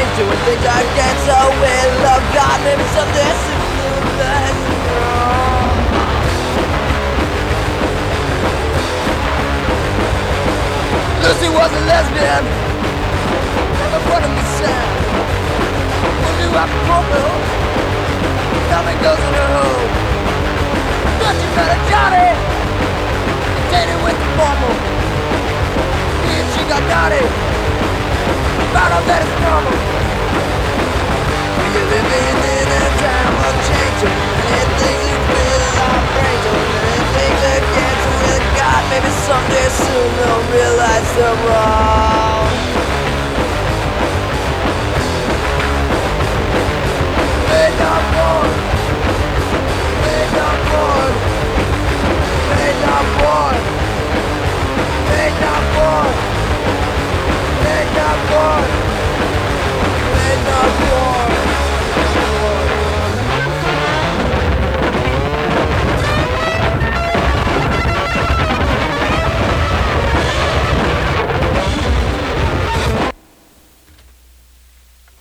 change, doing things I can't. So with love, God, maybe someday civilized. Lucy was a lesbian, never put in the sand. When you have a problem, nothing goes in her home. But she met a Johnny, and dated with the formal. And she got naughty, found out that it's normal. You're living in a time of change, so many things you feel like brain, so many things against with God. Maybe someday soon they'll realize they're wrong.